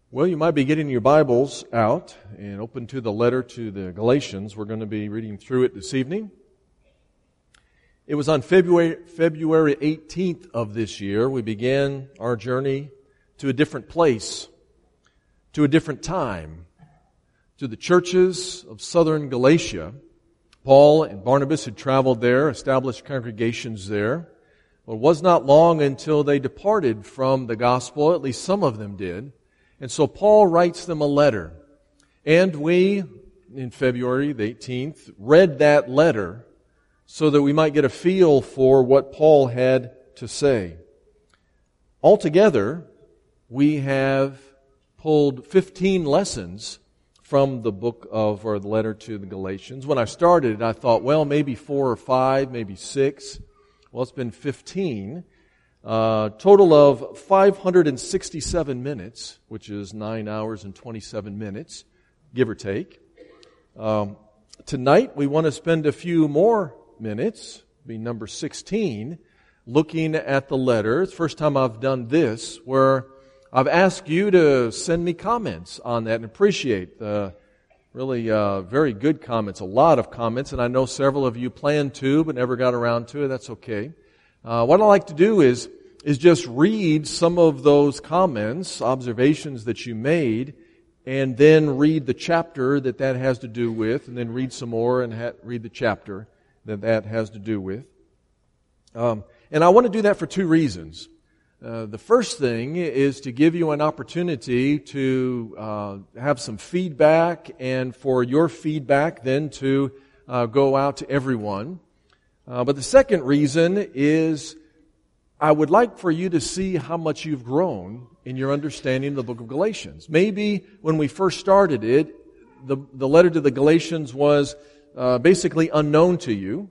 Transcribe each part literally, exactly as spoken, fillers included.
Well, you might be getting your Bibles out and open to the letter to the Galatians. We're going to be reading through it this evening. It was on February February eighteenth of this year we began our journey to a different place, to a different time, to the churches of southern Galatia. Paul and Barnabas had traveled there, established congregations there. Well, it was not long until they departed from the gospel, at least some of them did. And so Paul writes them a letter. And we, in February the eighteenth, read that letter so that we might get a feel for what Paul had to say. Altogether, we have pulled fifteen lessons from the book of, or the letter to the Galatians. When I started, I thought, well, maybe four or five, maybe six. Well, it's been fifteen. Uh, total of five hundred sixty-seven minutes, which is nine hours and twenty-seven minutes, give or take. Um, tonight, we want to spend a few more minutes, be number sixteen, looking at the letter. It's the first time I've done this, where I've asked you to send me comments on that and appreciate the really uh, very good comments, a lot of comments, and I know several of you planned to but never got around to it. That's okay. Uh, what I like to do is is just read some of those comments, observations that you made, and then read the chapter that that has to do with, and then read some more and ha- read the chapter that that has to do with. Um, and I want to do that for two reasons. Uh, the first thing is to give you an opportunity to uh, have some feedback, and for your feedback then to uh, go out to everyone. Uh, but the second reason is I would like for you to see how much you've grown in your understanding of the book of Galatians. Maybe when we first started it, the, the letter to the Galatians was uh, basically unknown to you.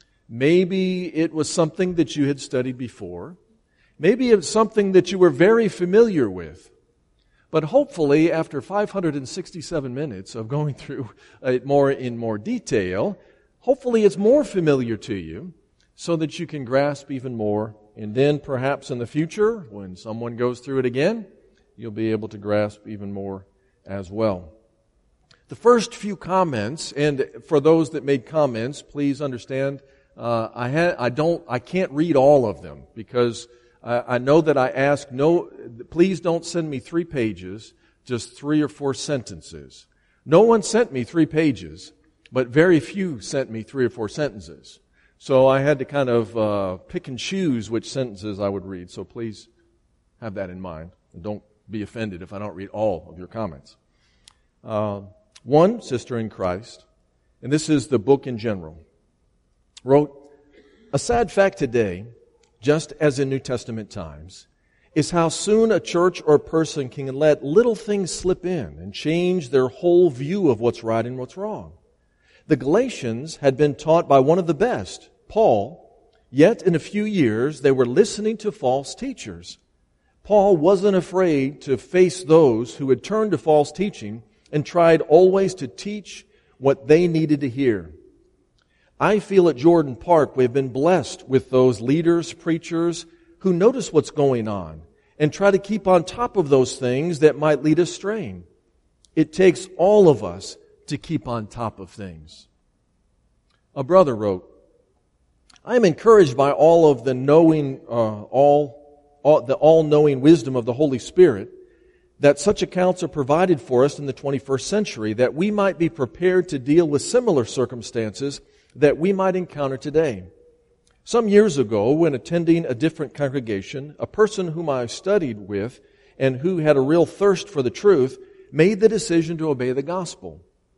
Maybe it was something that you had studied before. Maybe it was something that you were very familiar with. But hopefully, after five hundred sixty-seven minutes of going through it more in more detail, hopefully it's more familiar to you so that you can grasp even more. And then perhaps in the future, when someone goes through it again, you'll be able to grasp even more as well. The first few comments, and for those that made comments, please understand, uh, I ha- I don't, I can't read all of them because I, I know that I ask no. Please don't send me three pages, just three or four sentences. No one sent me three pages, but very few sent me three or four sentences. So I had to kind of uh, pick and choose which sentences I would read. So please have that in mind. And don't be offended if I don't read all of your comments. Uh, one sister in Christ, and this is the book in general, wrote, "A sad fact today, just as in New Testament times, is how soon a church or a person can let little things slip in and change their whole view of what's right and what's wrong. The Galatians had been taught by one of the best, Paul, yet in a few years they were listening to false teachers. Paul wasn't afraid to face those who had turned to false teaching and tried always to teach what they needed to hear. I feel at Jordan Park we have been blessed with those leaders, preachers, who notice what's going on and try to keep on top of those things that might lead us astray. It takes all of us to keep on top of things." A brother wrote, "I am encouraged by all of the knowing, uh, all, all the all-knowing wisdom of the Holy Spirit that such accounts are provided for us in the twenty-first century, that we might be prepared to deal with similar circumstances that we might encounter today. Some years ago, when attending a different congregation, a person whom I studied with and who had a real thirst for the truth made the decision to obey the gospel.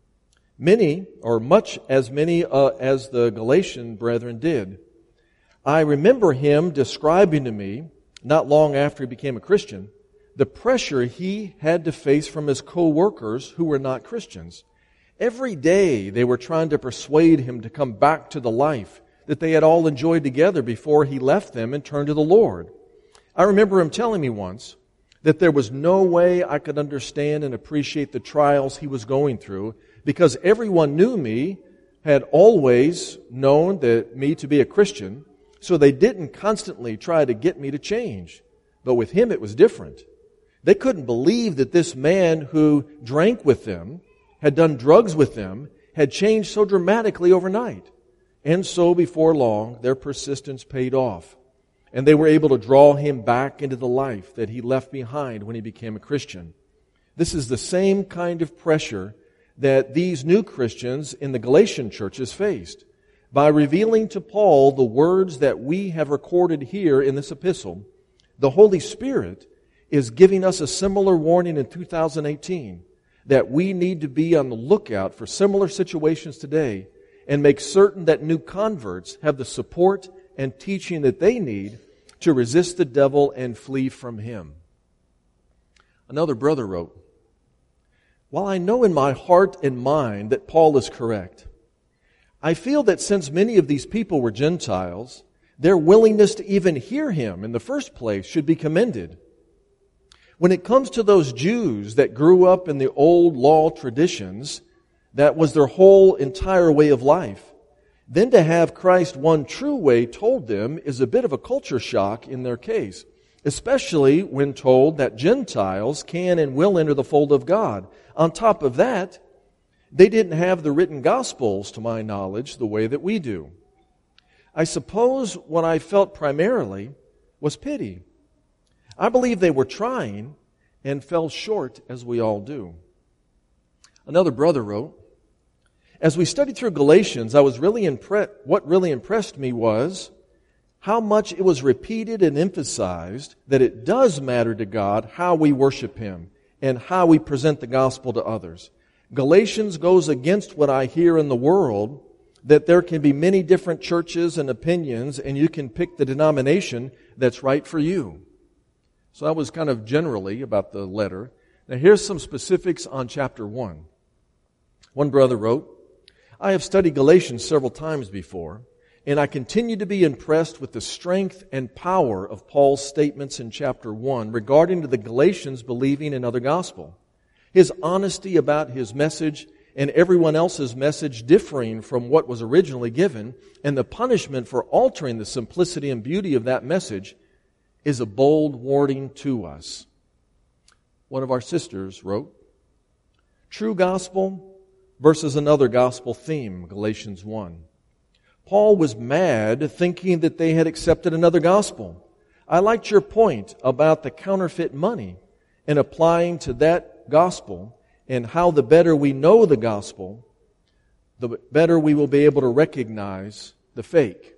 Many, or much as many uh, as the Galatian brethren did. I remember him describing to me, not long after he became a Christian, the pressure he had to face from his co-workers who were not Christians. Every day they were trying to persuade him to come back to the life that they had all enjoyed together before he left them and turned to the Lord. I remember him telling me once that there was no way I could understand and appreciate the trials he was going through, because everyone knew me, had always known that me to be a Christian, so they didn't constantly try to get me to change. But with him it was different. They couldn't believe that this man who drank with them, had done drugs with them, had changed so dramatically overnight. And so before long, their persistence paid off. And they were able to draw him back into the life that he left behind when he became a Christian. This is the same kind of pressure that these new Christians in the Galatian churches faced. By revealing to Paul the words that we have recorded here in this epistle, the Holy Spirit is giving us a similar warning in two thousand eighteen, that we need to be on the lookout for similar situations today and make certain that new converts have the support and teaching that they need to resist the devil and flee from him. Another brother wrote, "While I know in my heart and mind that Paul is correct, I feel that since many of these people were Gentiles, their willingness to even hear him in the first place should be commended. When it comes to those Jews that grew up in the old law traditions, that was their whole entire way of life, then to have Christ one true way told them is a bit of a culture shock in their case, especially when told that Gentiles can and will enter the fold of God. On top of that, they didn't have the written Gospels, to my knowledge, the way that we do. I suppose what I felt primarily was pity. I believe they were trying and fell short, as we all do." Another brother wrote, "As we studied through Galatians, I was really impressed. What really impressed me was how much it was repeated and emphasized that it does matter to God how we worship Him and how we present the gospel to others. Galatians goes against what I hear in the world, that there can be many different churches and opinions, and you can pick the denomination that's right for you." So that was kind of generally about the letter. Now here's some specifics on chapter one. One brother wrote, "I have studied Galatians several times before, and I continue to be impressed with the strength and power of Paul's statements in chapter one regarding to the Galatians believing another gospel. His honesty about his message and everyone else's message differing from what was originally given, and the punishment for altering the simplicity and beauty of that message is a bold warning to us." One of our sisters wrote, "True gospel versus another gospel theme, Galatians one. Paul was mad thinking that they had accepted another gospel. I liked your point about the counterfeit money and applying to that gospel, and how the better we know the gospel, the better we will be able to recognize the fake."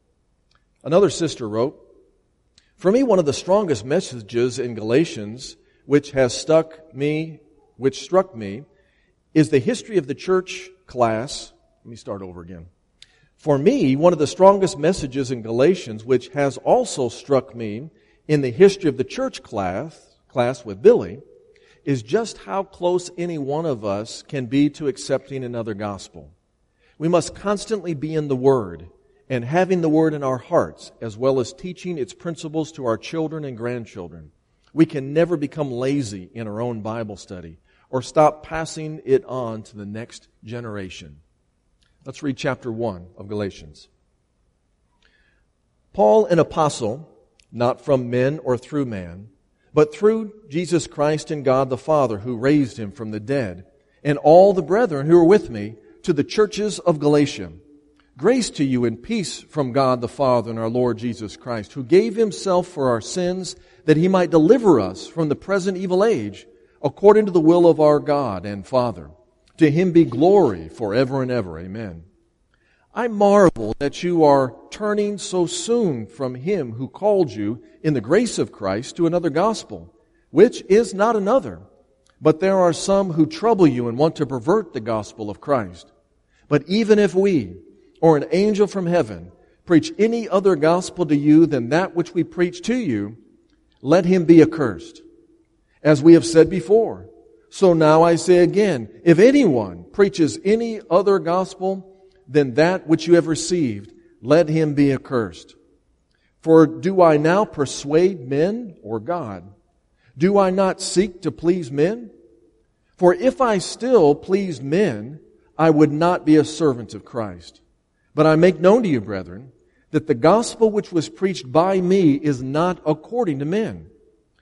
Another sister wrote, "For me, one of the strongest messages in Galatians, which has stuck me, which struck me, is the history of the church class." Let me start over again. "For me, one of the strongest messages in Galatians, which has also struck me in the history of the church class, class with Billy, is just how close any one of us can be to accepting another gospel. We must constantly be in the Word and having the Word in our hearts, as well as teaching its principles to our children and grandchildren. We can never become lazy in our own Bible study or stop passing it on to the next generation." Let's read chapter one of Galatians. "Paul, an apostle, not from men or through man, but through Jesus Christ and God the Father, who raised Him from the dead, and all the brethren who are with me, to the churches of Galatia. Grace to you and peace from God the Father and our Lord Jesus Christ, who gave Himself for our sins, that He might deliver us from the present evil age, according to the will of our God and Father. To Him be glory forever and ever. Amen. I marvel that you are turning so soon from Him who called you in the grace of Christ to another gospel, which is not another. But there are some who trouble you and want to pervert the gospel of Christ. But even if we, or an angel from heaven, preach any other gospel to you than that which we preach to you, let him be accursed. As we have said before, so now I say again, if anyone preaches any other gospel than that which you have received, let him be accursed. For do I now persuade men or God? Do I not seek to please men? For if I still pleased men, I would not be a servant of Christ. But I make known to you, brethren, that the gospel which was preached by me is not according to men.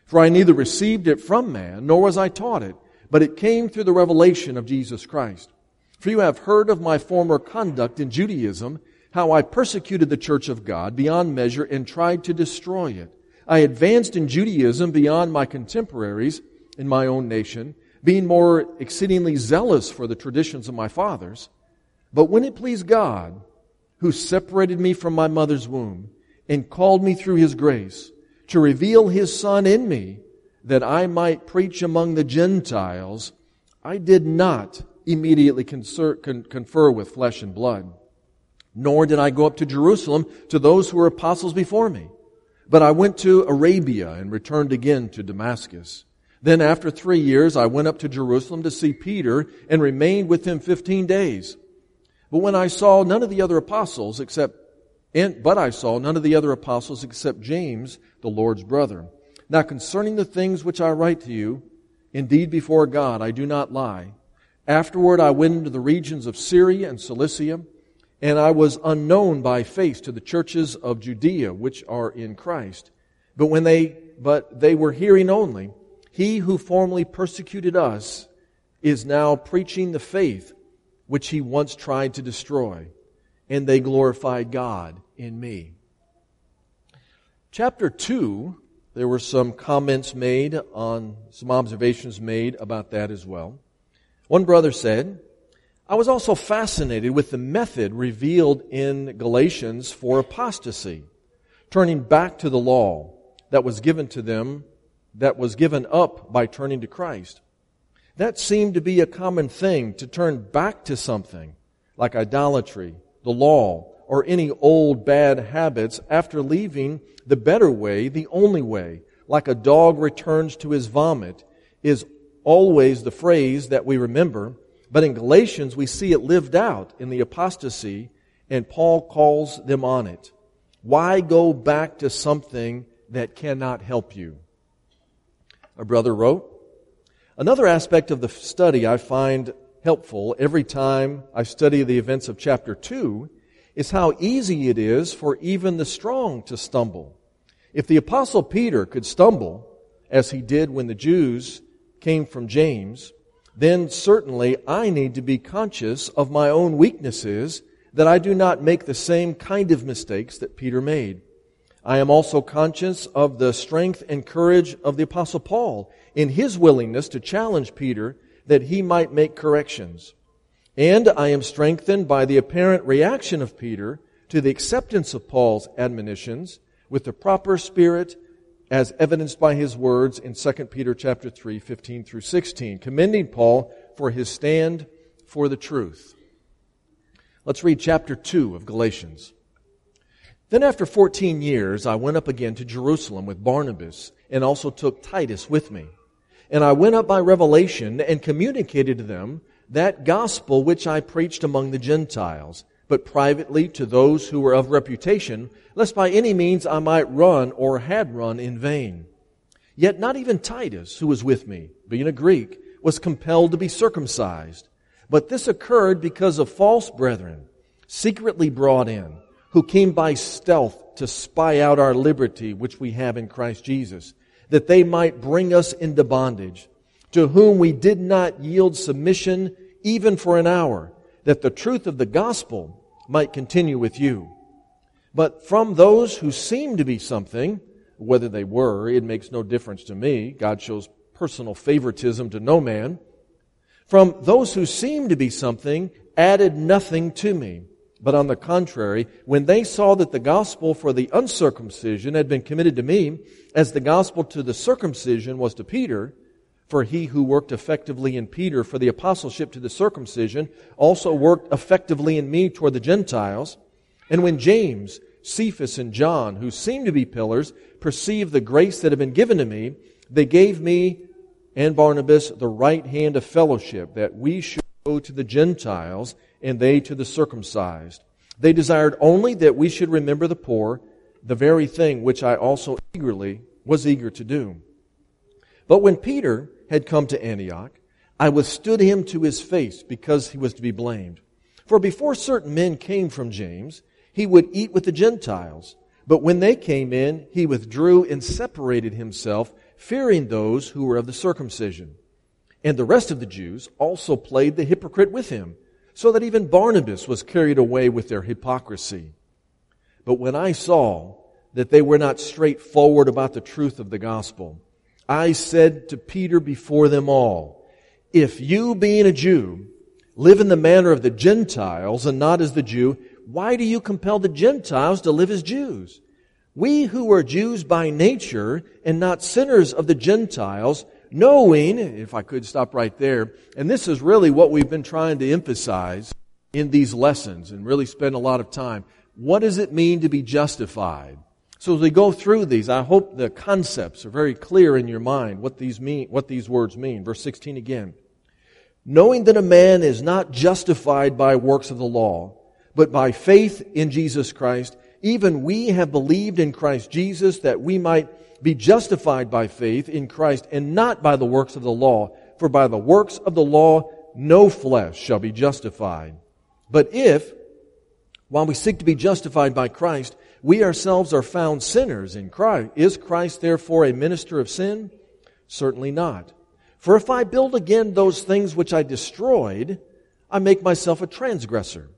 For I neither received it from man, nor was I taught it, but it came through the revelation of Jesus Christ. For you have heard of my former conduct in Judaism, how I persecuted the church of God beyond measure and tried to destroy it. I advanced in Judaism beyond my contemporaries in my own nation, being more exceedingly zealous for the traditions of my fathers. But when it pleased God, who separated me from my mother's womb and called me through His grace, to reveal His Son in me, that I might preach among the Gentiles, I did not immediately confer, confer with flesh and blood, nor did I go up to Jerusalem to those who were apostles before me. But I went to Arabia and returned again to Damascus. Then after three years I went up to Jerusalem to see Peter and remained with him fifteen days. But when I saw none of the other apostles except, and, but I saw none of the other apostles except James, the Lord's brother. Now concerning the things which I write to you, indeed before God I do not lie. Afterward I went into the regions of Syria and Cilicia, and I was unknown by face to the churches of Judea which are in Christ. But when they, but they were hearing only, he who formerly persecuted us is now preaching the faith which he once tried to destroy, and they glorified God in me. Chapter two, there were some comments made on, some observations made about that as well. One brother said, I was also fascinated with the method revealed in Galatians for apostasy, turning back to the law that was given to them, that was given up by turning to Christ. That seemed to be a common thing, to turn back to something like idolatry, the law, or any old bad habits after leaving the better way, the only way, like a dog returns to his vomit, is always the phrase that we remember. But in Galatians, we see it lived out in the apostasy, and Paul calls them on it. Why go back to something that cannot help you? A brother wrote, another aspect of the study I find helpful every time I study the events of chapter two is how easy it is for even the strong to stumble. If the Apostle Peter could stumble, as he did when the Jews came from James, then certainly I need to be conscious of my own weaknesses, that I do not make the same kind of mistakes that Peter made. I am also conscious of the strength and courage of the Apostle Paul in his willingness to challenge Peter that he might make corrections. And I am strengthened by the apparent reaction of Peter to the acceptance of Paul's admonitions with the proper spirit as evidenced by his words in Second Peter chapter three, fifteen through sixteen, commending Paul for his stand for the truth. Let's read chapter two of Galatians. Then after fourteen years I went up again to Jerusalem with Barnabas, and also took Titus with me. And I went up by revelation and communicated to them that gospel which I preached among the Gentiles, but privately to those who were of reputation, lest by any means I might run or had run in vain. Yet not even Titus, who was with me, being a Greek, was compelled to be circumcised. But this occurred because of false brethren, secretly brought in, who came by stealth to spy out our liberty which we have in Christ Jesus, that they might bring us into bondage, to whom we did not yield submission even for an hour, that the truth of the gospel might continue with you. But from those who seem to be something, whether they were, it makes no difference to me. God shows personal favoritism to no man. From those who seemed to be something, added nothing to me. But on the contrary, when they saw that the gospel for the uncircumcision had been committed to me, as the gospel to the circumcision was to Peter, for he who worked effectively in Peter for the apostleship to the circumcision also worked effectively in me toward the Gentiles. And when James, Cephas, and John, who seemed to be pillars, perceived the grace that had been given to me, they gave me and Barnabas the right hand of fellowship, that we should go to the Gentiles and they to the circumcised. They desired only that we should remember the poor, the very thing which I also eagerly was eager to do. But when Peter had come to Antioch, I withstood him to his face, because he was to be blamed. For before certain men came from James, he would eat with the Gentiles. But when they came in, he withdrew and separated himself, fearing those who were of the circumcision. And the rest of the Jews also played the hypocrite with him, so that even Barnabas was carried away with their hypocrisy. But when I saw that they were not straightforward about the truth of the gospel, I said to Peter before them all, if you, being a Jew, live in the manner of the Gentiles and not as the Jew, why do you compel the Gentiles to live as Jews? We who are Jews by nature and not sinners of the Gentiles, knowing, if I could stop right there, and this is really what we've been trying to emphasize in these lessons and really spend a lot of time. What does it mean to be justified? So as we go through these, I hope the concepts are very clear in your mind, what these mean, what these words mean. Verse sixteen again. Knowing that a man is not justified by works of the law, but by faith in Jesus Christ, even we have believed in Christ Jesus that we might be justified by faith in Christ and not by the works of the law. For by the works of the law no flesh shall be justified. But if, while we seek to be justified by Christ, we ourselves are found sinners in Christ, is Christ therefore a minister of sin? Certainly not. For if I build again those things which I destroyed, I make myself a transgressor.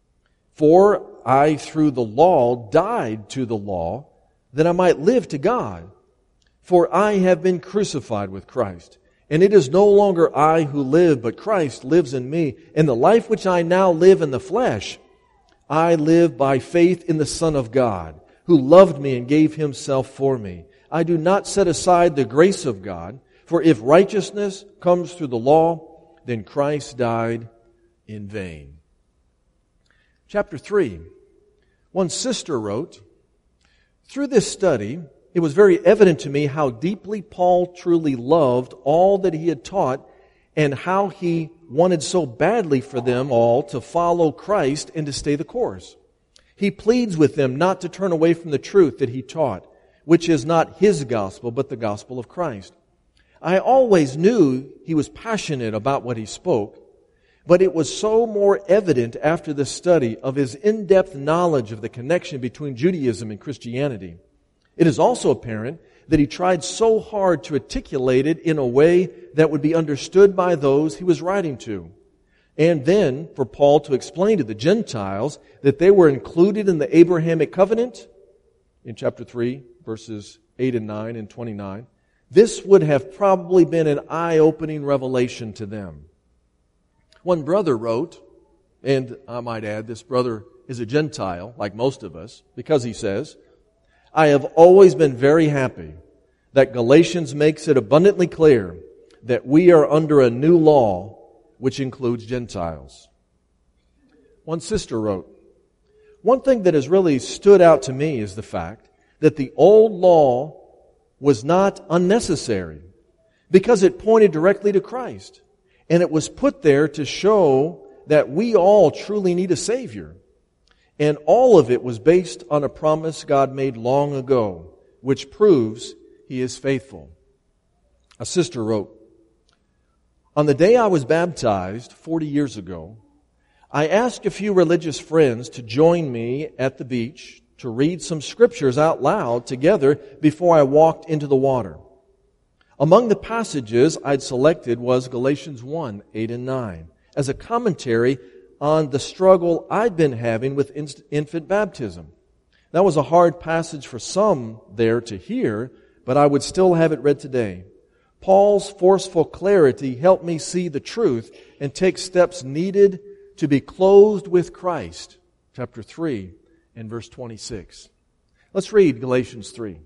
For I through the law died to the law, that I might live to God. For I have been crucified with Christ, and it is no longer I who live, but Christ lives in me. And the life which I now live in the flesh, I live by faith in the Son of God, who loved me and gave Himself for me. I do not set aside the grace of God, for if righteousness comes through the law, then Christ died in vain. Chapter three. One sister wrote, through this study, it was very evident to me how deeply Paul truly loved all that he had taught and how he wanted so badly for them all to follow Christ and to stay the course. He pleads with them not to turn away from the truth that he taught, which is not his gospel, but the gospel of Christ. I always knew he was passionate about what he spoke, but it was so more evident after the study of his in-depth knowledge of the connection between Judaism and Christianity. It is also apparent that he tried so hard to articulate it in a way that would be understood by those he was writing to. And then for Paul to explain to the Gentiles that they were included in the Abrahamic covenant, in chapter three, verses eight and nine and twenty-nine, this would have probably been an eye-opening revelation to them. One brother wrote, and I might add, this brother is a Gentile, like most of us, because he says, I have always been very happy that Galatians makes it abundantly clear that we are under a new law which includes Gentiles. One sister wrote, one thing that has really stood out to me is the fact that the old law was not unnecessary because it pointed directly to Christ. And it was put there to show that we all truly need a Savior. And all of it was based on a promise God made long ago, which proves He is faithful. A sister wrote, on the day I was baptized forty years ago, I asked a few religious friends to join me at the beach to read some scriptures out loud together before I walked into the water. Among the passages I'd selected was Galatians one, eight and nine, as a commentary on the struggle I'd been having with infant baptism. That was a hard passage for some there to hear, but I would still have it read today. Paul's forceful clarity helped me see the truth and take steps needed to be clothed with Christ. Chapter three and verse twenty-six. Let's read Galatians three.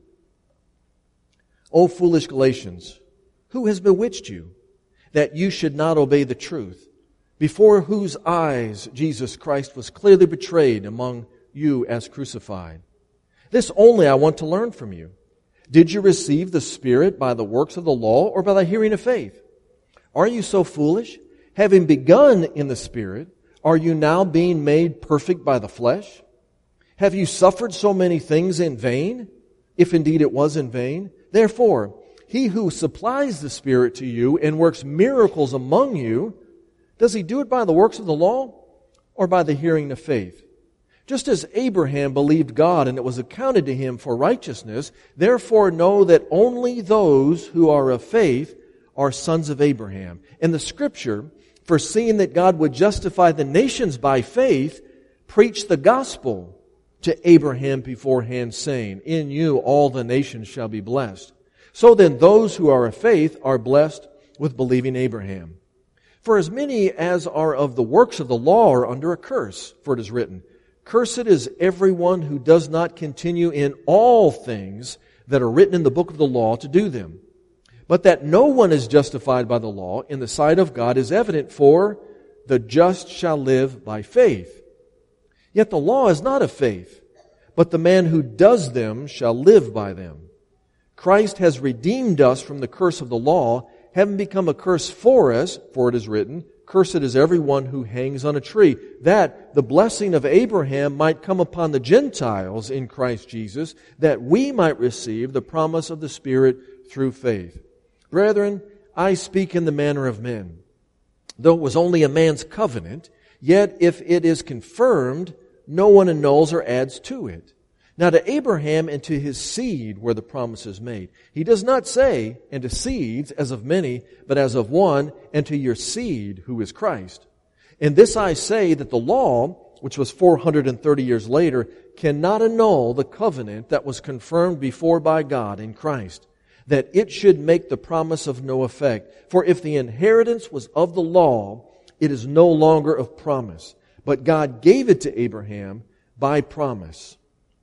O foolish Galatians, who has bewitched you, that you should not obey the truth, before whose eyes Jesus Christ was clearly betrayed among you as crucified? This only I want to learn from you. Did you receive the Spirit by the works of the law or by the hearing of faith? Are you so foolish? Having begun in the Spirit, are you now being made perfect by the flesh? Have you suffered so many things in vain, if indeed it was in vain? Therefore, He who supplies the Spirit to you and works miracles among you, does He do it by the works of the law or by the hearing of faith? Just as Abraham believed God and it was accounted to him for righteousness, therefore know that only those who are of faith are sons of Abraham. And the Scripture, foreseeing that God would justify the nations by faith, preached the gospel to Abraham beforehand, saying, in you all the nations shall be blessed. So then those who are of faith are blessed with believing Abraham. For as many as are of the works of the law are under a curse, for it is written, cursed is everyone who does not continue in all things that are written in the book of the law to do them. But that no one is justified by the law in the sight of God is evident, for the just shall live by faith. Yet the law is not of faith, but the man who does them shall live by them. Christ has redeemed us from the curse of the law, having become a curse for us, for it is written, cursed is everyone who hangs on a tree, that the blessing of Abraham might come upon the Gentiles in Christ Jesus, that we might receive the promise of the Spirit through faith. Brethren, I speak in the manner of men. Though it was only a man's covenant, yet if it is confirmed, no one annuls or adds to it. Now to Abraham and to his seed were the promises made. He does not say, and to seeds as of many, but as of one, and to your seed, who is Christ. And this I say, that the law, which was four hundred thirty years later, cannot annul the covenant that was confirmed before by God in Christ, that it should make the promise of no effect. For if the inheritance was of the law, it is no longer of promise, but God gave it to Abraham by promise.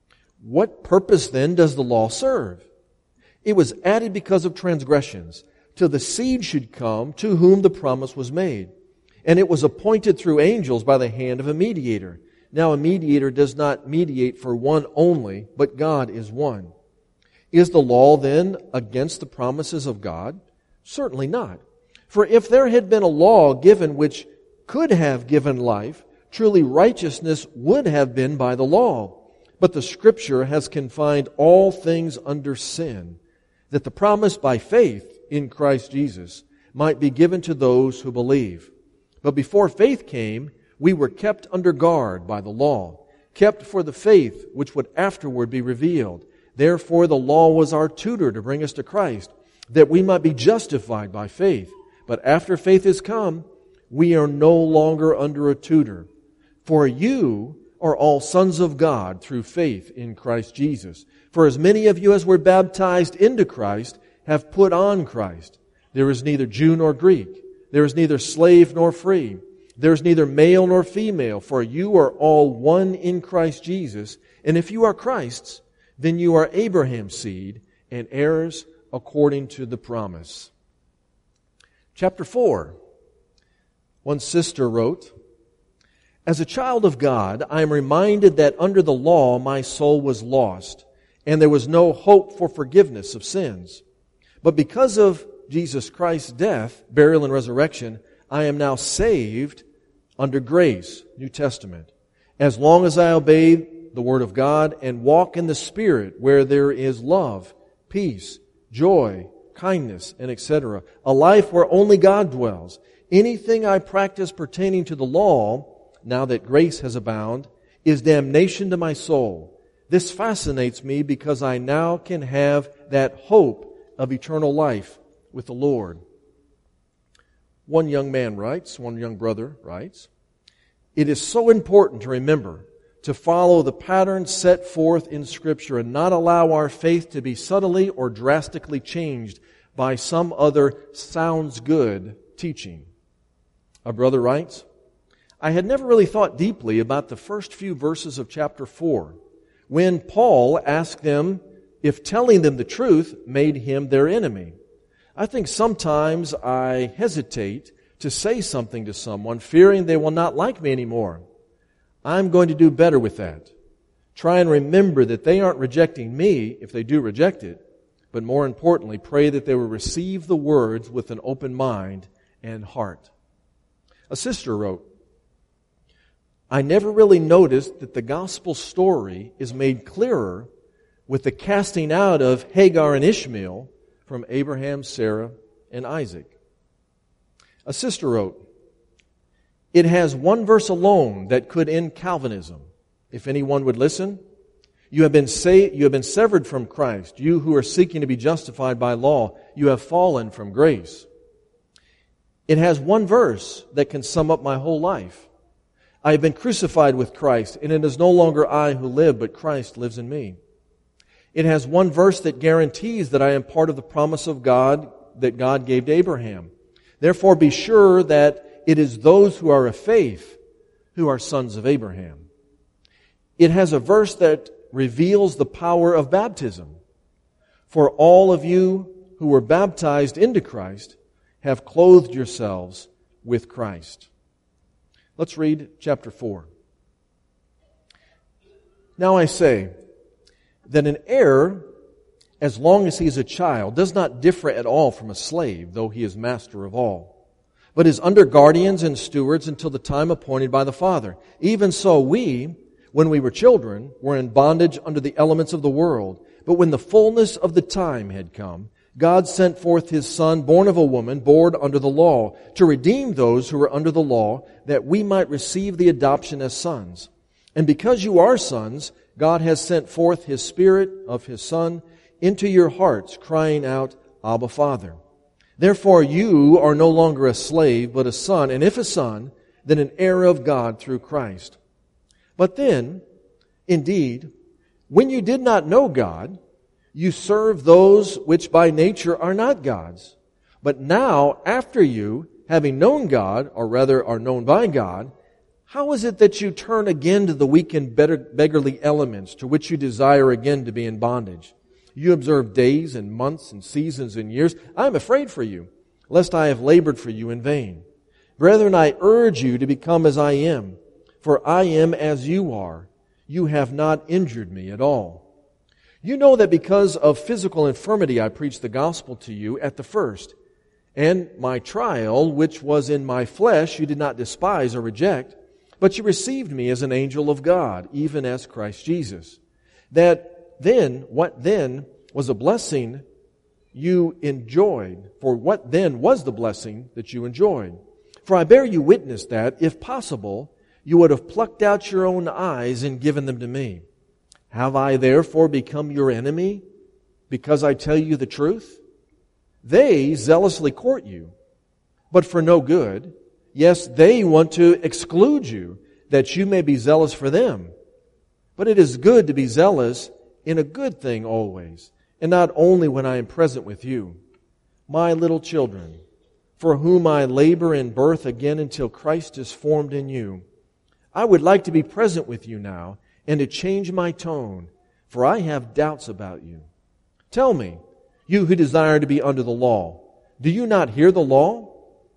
What purpose then does the law serve? It was added because of transgressions, till the seed should come to whom the promise was made. And it was appointed through angels by the hand of a mediator. Now a mediator does not mediate for one only, but God is one. Is the law then against the promises of God? Certainly not. For if there had been a law given which could have given life, truly righteousness would have been by the law. But the Scripture has confined all things under sin, that the promise by faith in Christ Jesus might be given to those who believe. But before faith came, we were kept under guard by the law, kept for the faith which would afterward be revealed. Therefore the law was our tutor to bring us to Christ, that we might be justified by faith. But after faith is come, we are no longer under a tutor. For you are all sons of God through faith in Christ Jesus. For as many of you as were baptized into Christ have put on Christ. There is neither Jew nor Greek. There is neither slave nor free. There is neither male nor female. For you are all one in Christ Jesus. And if you are Christ's, then you are Abraham's seed and heirs according to the promise. Chapter four. One sister wrote, as a child of God, I am reminded that under the law my soul was lost, and there was no hope for forgiveness of sins. But because of Jesus Christ's death, burial, and resurrection, I am now saved under grace, New Testament, as long as I obey the Word of God and walk in the Spirit, where there is love, peace, joy, kindness, and et cetera. A life where only God dwells. Anything I practice pertaining to the law, now that grace has abounded, is damnation to my soul. This fascinates me because I now can have that hope of eternal life with the Lord. One young man writes, one young brother writes, it is so important to remember to follow the pattern set forth in Scripture and not allow our faith to be subtly or drastically changed by some other sounds good teaching. A brother writes, I had never really thought deeply about the first few verses of chapter four, when Paul asked them if telling them the truth made him their enemy. I think sometimes I hesitate to say something to someone, fearing they will not like me anymore. I'm going to do better with that. Try and remember that they aren't rejecting me if they do reject it, but more importantly, pray that they will receive the words with an open mind and heart. A sister wrote, I never really noticed that the gospel story is made clearer with the casting out of Hagar and Ishmael from Abraham, Sarah, and Isaac. A sister wrote, it has one verse alone that could end Calvinism. if anyone would listen. You have been sa- you have been severed from Christ. You who are seeking to be justified by law, you have fallen from grace. It has one verse that can sum up my whole life. I have been crucified with Christ, and it is no longer I who live, but Christ lives in me. It has one verse that guarantees that I am part of the promise of God that God gave to Abraham. Therefore, be sure that it is those who are of faith who are sons of Abraham. It has a verse that reveals the power of baptism. For all of you who were baptized into Christ have clothed yourselves with Christ. Let's read chapter four. Now I say that an heir, as long as he is a child, does not differ at all from a slave, though he is master of all, but is under guardians and stewards until the time appointed by the Father. Even so we, when we were children, were in bondage under the elements of the world. But when the fullness of the time had come, God sent forth His Son, born of a woman, born under the law, to redeem those who were under the law, that we might receive the adoption as sons. And because you are sons, God has sent forth His Spirit of His Son into your hearts, crying out, Abba, Father. Therefore you are no longer a slave, but a son, and if a son, then an heir of God through Christ. But then, indeed, when you did not know God, you served those which by nature are not God's. But now, after you, having known God, or rather are known by God, how is it that you turn again to the weak and beggarly elements to which you desire again to be in bondage? You observe days and months and seasons and years. I am afraid for you, lest I have labored for you in vain. Brethren, I urge you to become as I am, for I am as you are. You have not injured me at all. You know that because of physical infirmity I preached the gospel to you at the first, and my trial, which was in my flesh, you did not despise or reject, but you received me as an angel of God, even as Christ Jesus. That then, what then was a blessing you enjoyed? For what then was the blessing that you enjoyed? For I bear you witness that, if possible, you would have plucked out your own eyes and given them to me. Have I therefore become your enemy because I tell you the truth? They zealously court you, but for no good. Yes, they want to exclude you, that you may be zealous for them. But it is good to be zealous in a good thing always, and not only when I am present with you. My little children, for whom I labor in birth again until Christ is formed in you, I would like to be present with you now, and to change my tone, for I have doubts about you. Tell me, you who desire to be under the law, do you not hear the law?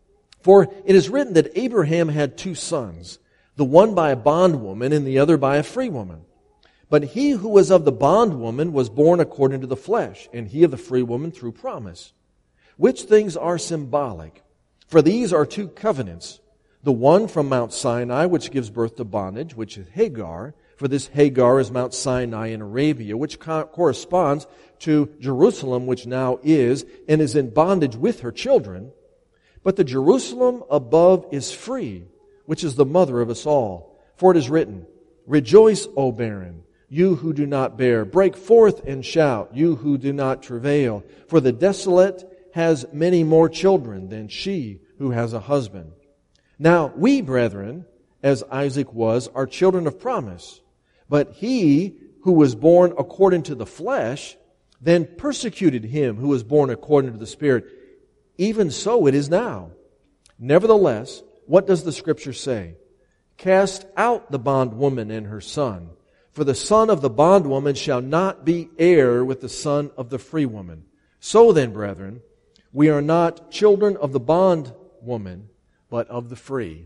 For it is written that Abraham had two sons, the one by a bondwoman and the other by a free woman. But he who was of the bondwoman was born according to the flesh, and he of the free woman through promise. Which things are symbolic? For these are two covenants, the one from Mount Sinai, which gives birth to bondage, which is Hagar. For this Hagar is Mount Sinai in Arabia, which co- corresponds to Jerusalem, which now is, and is in bondage with her children. But the Jerusalem above is free, which is the mother of us all. For it is written, Rejoice, O barren, you who do not bear. Break forth and shout, you who do not travail. For the desolate has many more children than she who has a husband. Now we, brethren, as Isaac was, are children of promise. But he who was born according to the flesh then persecuted him who was born according to the Spirit. Even so it is now. Nevertheless, what does the Scripture say? Cast out the bondwoman and her son, for the son of the bondwoman shall not be heir with the son of the free woman. So then, brethren, we are not children of the bondwoman, but of the free.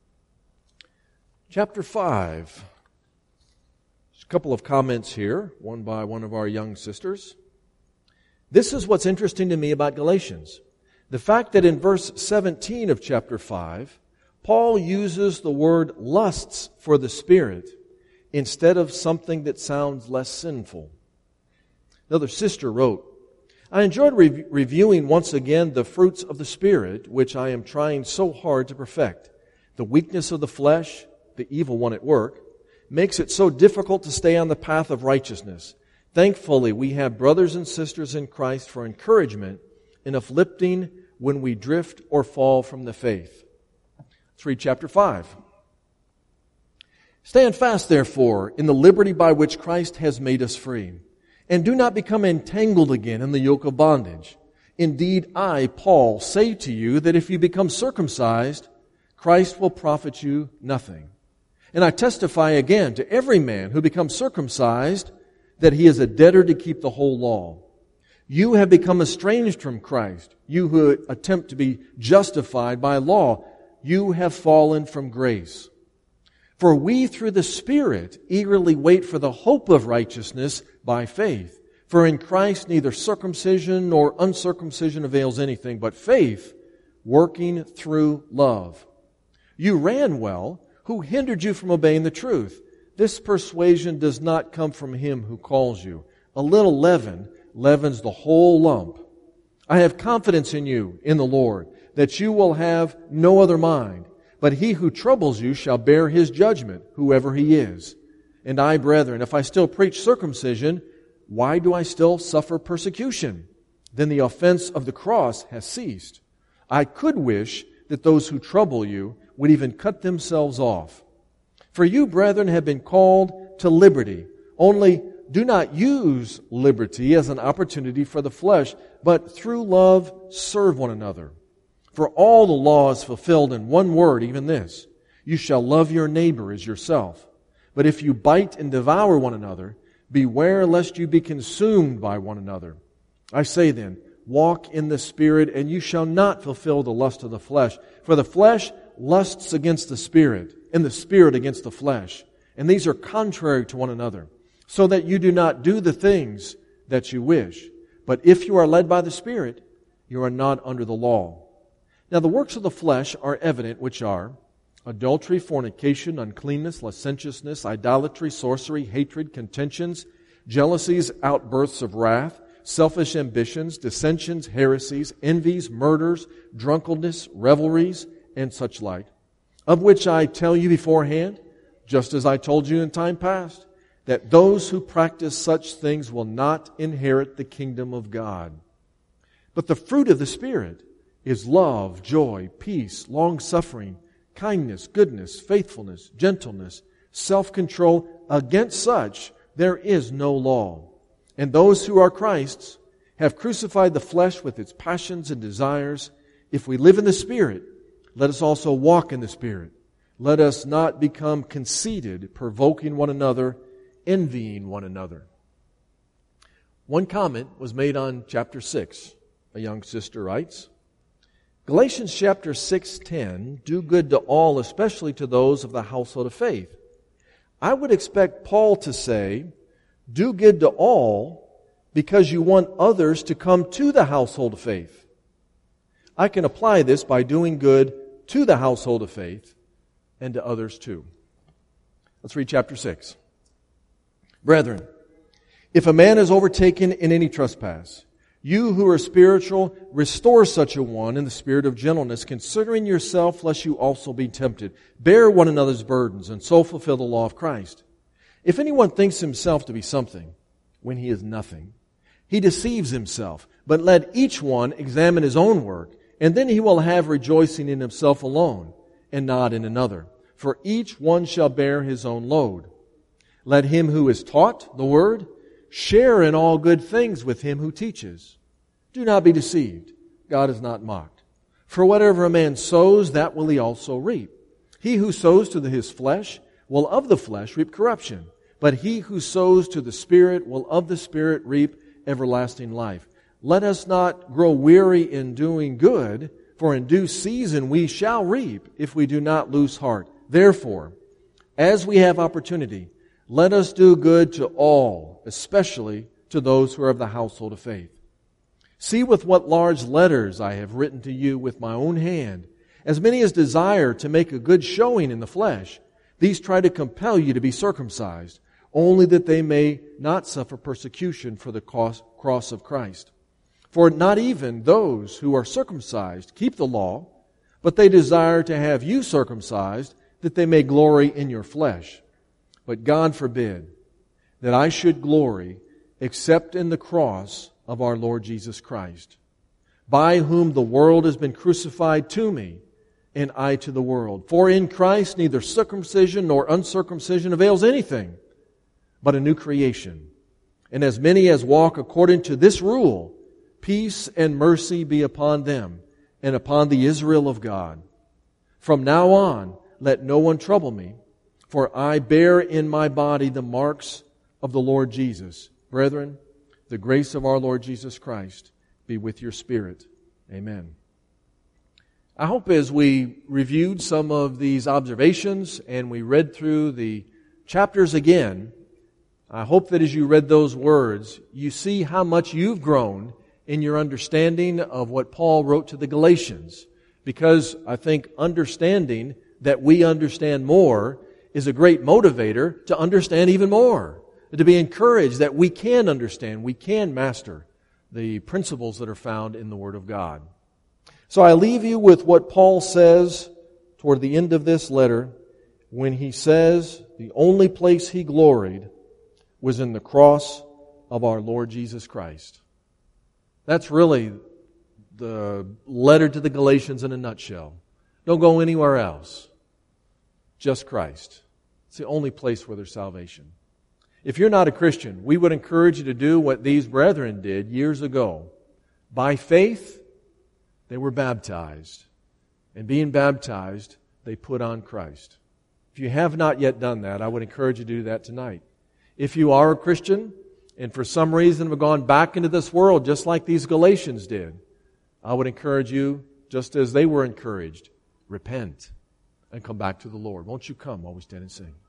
Chapter five. A couple of comments here, one by one of our young sisters. This is what's interesting to me about Galatians. The fact that in verse seventeen of chapter five, Paul uses the word lusts for the Spirit instead of something that sounds less sinful. Another sister wrote, I enjoyed re- reviewing once again the fruits of the Spirit, which I am trying so hard to perfect. The weakness of the flesh, the evil one at work, makes it so difficult to stay on the path of righteousness. Thankfully, we have brothers and sisters in Christ for encouragement in uplifting when we drift or fall from the faith. Let's read chapter five. Stand fast, therefore, in the liberty by which Christ has made us free, and do not become entangled again in the yoke of bondage. Indeed, I, Paul, say to you that if you become circumcised, Christ will profit you nothing. And I testify again to every man who becomes circumcised that he is a debtor to keep the whole law. You have become estranged from Christ, you who attempt to be justified by law. You have fallen from grace. For we through the Spirit eagerly wait for the hope of righteousness by faith. For in Christ neither circumcision nor uncircumcision avails anything, but faith working through love. You ran well. Who hindered you from obeying the truth? This persuasion does not come from him who calls you. A little leaven leavens the whole lump. I have confidence in you, in the Lord, that you will have no other mind. But he who troubles you shall bear his judgment, whoever he is. And I, brethren, if I still preach circumcision, why do I still suffer persecution? Then the offense of the cross has ceased. I could wish that those who trouble you would even cut themselves off. For you, brethren, have been called to liberty. Only do not use liberty as an opportunity for the flesh, but through love serve one another. For all the law is fulfilled in one word, even this: you shall love your neighbor as yourself. But if you bite and devour one another, beware lest you be consumed by one another. I say then, walk in the Spirit, and you shall not fulfill the lust of the flesh. For the flesh lusts against the Spirit, and the Spirit against the flesh. And these are contrary to one another, so that you do not do the things that you wish. But if you are led by the Spirit, you are not under the law. Now the works of the flesh are evident, which are adultery, fornication, uncleanness, licentiousness, idolatry, sorcery, hatred, contentions, jealousies, outbursts of wrath, selfish ambitions, dissensions, heresies, envies, murders, drunkenness, revelries, and such like, of which I tell you beforehand, just as I told you in time past, that those who practice such things will not inherit the kingdom of God. But the fruit of the Spirit is love, joy, peace, long-suffering, kindness, goodness, faithfulness, gentleness, self-control. Against such there is no law. And those who are Christ's have crucified the flesh with its passions and desires. If we live in the Spirit, let us also walk in the Spirit. Let us not become conceited, provoking one another, envying one another. One comment was made on chapter six. A young sister writes, Galatians chapter six ten, do good to all, especially to those of the household of faith. I would expect Paul to say, do good to all because you want others to come to the household of faith. I can apply this by doing good to the household of faith and to others too. Let's read chapter six. Brethren, if a man is overtaken in any trespass, you who are spiritual, restore such a one in the spirit of gentleness, considering yourself, lest you also be tempted. Bear one another's burdens, and so fulfill the law of Christ. If anyone thinks himself to be something, when he is nothing, he deceives himself. But let each one examine his own work, and then he will have rejoicing in himself alone, and not in another. For each one shall bear his own load. Let him who is taught the word share in all good things with him who teaches. Do not be deceived. God is not mocked. For whatever a man sows, that will he also reap. He who sows to his flesh will of the flesh reap corruption. But he who sows to the Spirit will of the Spirit reap everlasting life. Let us not grow weary in doing good, for in due season we shall reap if we do not lose heart. Therefore, as we have opportunity, let us do good to all, especially to those who are of the household of faith. See with what large letters I have written to you with my own hand. As many as desire to make a good showing in the flesh, these try to compel you to be circumcised, only that they may not suffer persecution for the cross of Christ. For not even those who are circumcised keep the law, but they desire to have you circumcised, that they may glory in your flesh. But God forbid that I should glory except in the cross of our Lord Jesus Christ, by whom the world has been crucified to me, and I to the world. For in Christ neither circumcision nor uncircumcision avails anything, but a new creation. And as many as walk according to this rule, peace and mercy be upon them, and upon the Israel of God. From now on, let no one trouble me, for I bear in my body the marks of the Lord Jesus. Brethren, the grace of our Lord Jesus Christ be with your spirit. Amen. I hope as we reviewed some of these observations and we read through the chapters again, I hope that as you read those words, you see how much you've grown in your understanding of what Paul wrote to the Galatians. Because I think understanding that we understand more is a great motivator to understand even more. To be encouraged that we can understand, we can master the principles that are found in the Word of God. So I leave you with what Paul says toward the end of this letter when he says the only place he gloried was in the cross of our Lord Jesus Christ. That's really the letter to the Galatians in a nutshell. Don't go anywhere else. Just Christ. It's the only place where there's salvation. If you're not a Christian, we would encourage you to do what these brethren did years ago. By faith, they were baptized. And being baptized, they put on Christ. If you have not yet done that, I would encourage you to do that tonight. If you are a Christian, and for some reason have gone back into this world just like these Galatians did, I would encourage you, just as they were encouraged, repent and come back to the Lord. Won't you come while we stand and sing?